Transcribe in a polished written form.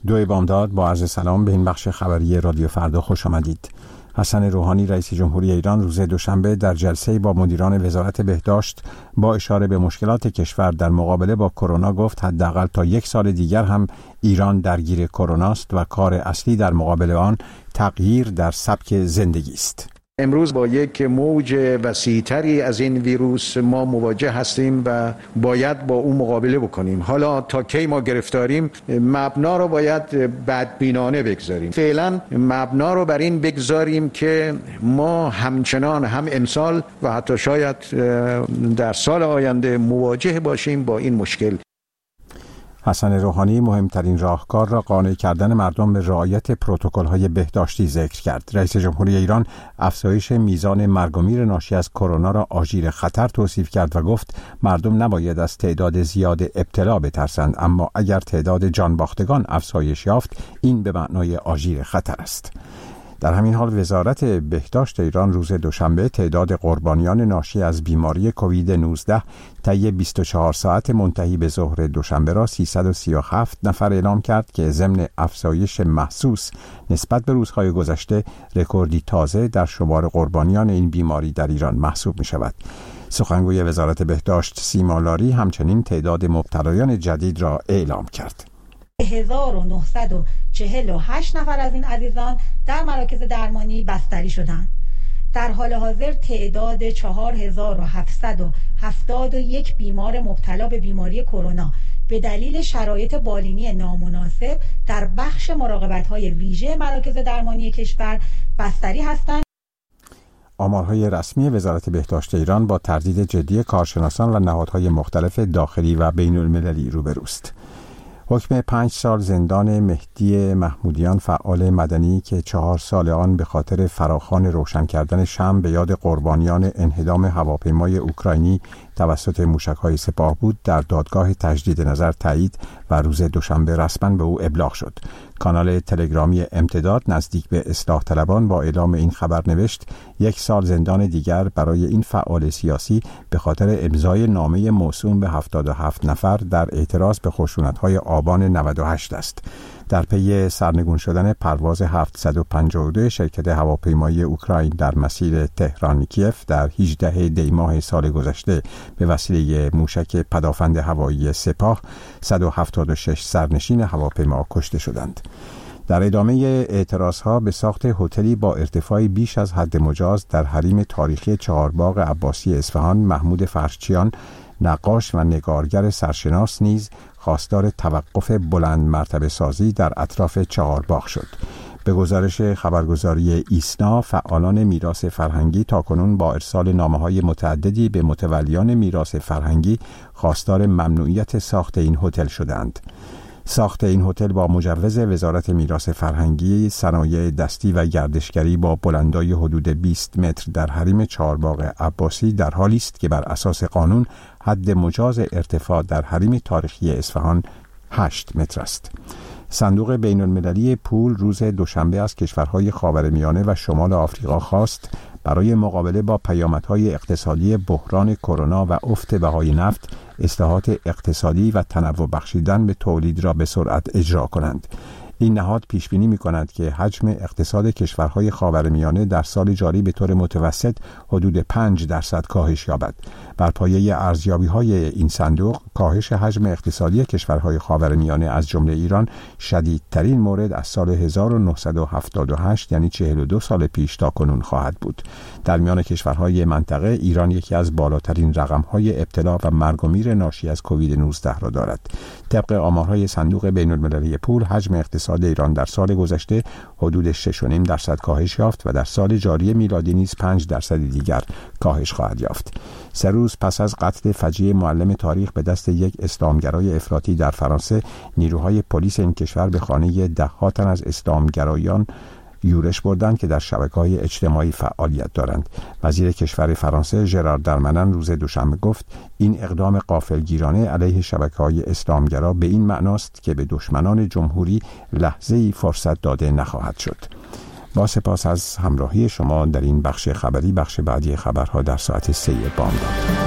2 بامداد با عرض سلام به این بخش خبری رادیو فردا خوش آمدید. حسن روحانی رئیس جمهوری ایران روز دوشنبه در جلسه با مدیران وزارت بهداشت با اشاره به مشکلات کشور در مقابله با کرونا گفت حداقل تا 1 سال دیگر هم ایران درگیر کرونا است و کار اصلی در مقابل آن تغییر در سبک زندگی است. امروز با یک موج وسیع‌تری از این ویروس ما مواجه هستیم و باید با اون مقابله بکنیم. حالا تا کی ما گرفتاریم، مبنا رو باید بدبینانه بگذاریم. فعلا مبنا رو بر این بگذاریم که ما همچنان هم امسال و حتی شاید در سال آینده مواجه باشیم با این مشکل. حسن روحانی مهمترین راهکار را قانع کردن مردم به رعایت پروتکل‌های بهداشتی ذکر کرد. رئیس جمهوری ایران افزایش میزان مرگ و میر ناشی از کرونا را آژیر خطر توصیف کرد و گفت مردم نباید از تعداد زیاد ابتلا بترسند، اما اگر تعداد جانباختگان افزایش یافت این به معنای آژیر خطر است. در همین حال وزارت بهداشت ایران روز دوشنبه تعداد قربانیان ناشی از بیماری کووید 19 طی 24 ساعت منتهی به ظهر دوشنبه را 337 نفر اعلام کرد که ضمن افزایش محسوس نسبت به روزهای گذشته رکوردی تازه در شمار قربانیان این بیماری در ایران محسوب می شود. سخنگوی وزارت بهداشت سیما لاری همچنین تعداد مبتلایان جدید را اعلام کرد. 1948 نفر از این عزیزان در مراکز درمانی بستری شدند. در حال حاضر تعداد 4771 بیمار مبتلا به بیماری کرونا به دلیل شرایط بالینی نامناسب در بخش مراقبت‌های ویژه مراکز درمانی کشور بستری هستند. آمارهای رسمی وزارت بهداشت ایران با تردید جدی کارشناسان و نهادهای مختلف داخلی و بین المللی روبروست. حکم 5 سال زندان مهدی محمودیان فعال مدنی که 4 سال آن به خاطر فراخوان روشن کردن شمع به یاد قربانیان انهدام هواپیمای اوکراینی توسط موشک‌های سپاه بود در دادگاه تجدید نظر تایید و روز دوشنبه رسما به او ابلاغ شد. کانال تلگرامی امتداد نزدیک به اصلاح طلبان با اعلام این خبر نوشت 1 سال زندان دیگر برای این فعال سیاسی به خاطر امضای نامه موسوم به 77 نفر در اعتراض به خشونت‌های آبان 98 است. در پی سرنگون شدن پرواز 752 شرکت هواپیمایی اوکراین در مسیر تهران کیف در 18 دی ماه سال گذشته به وسیله موشک پدافند هوایی سپاه 176 سرنشین هواپیما کشته شدند. در ادامه اعتراضها به ساخت هتلی با ارتفاع بیش از حد مجاز در حریم تاریخی چهارباغ عباسی اصفهان، محمود فرشچیان، نقاش و نگارگر سرشناس نیز خواستار توقف بلند مرتبه سازی در اطراف چهارباغ شد. به گزارش خبرگزاری ایسنا، فعالان میراث فرهنگی تاکنون با ارسال نامه‌های متعددی به متولیان میراث فرهنگی خواستار ممنوعیت ساخت این هتل شدند. ساخت این هتل با مجوز وزارت میراث فرهنگی، صنایع دستی و گردشگری با بلندای حدود 20 متر در حریم چهارباغ عباسی در حالی است که بر اساس قانون حد مجاز ارتفاع در حریم تاریخی اصفهان 8 متر است. صندوق بین المللی پول روز دوشنبه از کشورهای خاورمیانه و شمال آفریقا خواست برای مقابله با پیامدهای اقتصادی بحران کرونا و افت بهای نفت، اصلاحات اقتصادی و تنوع بخشیدن به تولید را به سرعت اجرا کنند. این نهاد پیش بینی می‌کند که حجم اقتصاد کشورهای خاورمیانه در سال جاری به طور متوسط حدود 5% کاهش یابد. بر پایه ارزیابی‌های این صندوق، کاهش حجم اقتصادی کشورهای خاورمیانه از جمله ایران شدیدترین مورد از سال 1978 یعنی 42 سال پیش تا کنون خواهد بود. در میان کشورهای منطقه ایران یکی از بالاترین رقم‌های ابتلا و مرگ و میر ناشی از کووید 19 را دارد. طبق آمارهای صندوق بین‌المللی پول، حجم اقتصاد ایران در سال گذشته حدود 6.5% کاهش یافت و در سال جاری میلادی نیز 5% دیگر کاهش خواهد یافت. 3 روز پس از قتل فجیع معلم تاریخ به دست یک اسلامگرای افراطی در فرانسه، نیروهای پلیس این کشور به خانه ده‌ها تن از اسلامگرایان یورش بردند که در شبکه‌های اجتماعی فعالیت دارند. وزیر کشور فرانسه ژرار درمنن روز دوشنبه گفت این اقدام غافلگیرانه علیه شبکه‌های اسلامگرا به این معناست که به دشمنان جمهوری لحظه‌ای فرصت داده نخواهد شد. با سپاس از همراهی شما در این بخش خبری. بخش بعدی خبرها در ساعت 3 بامداد.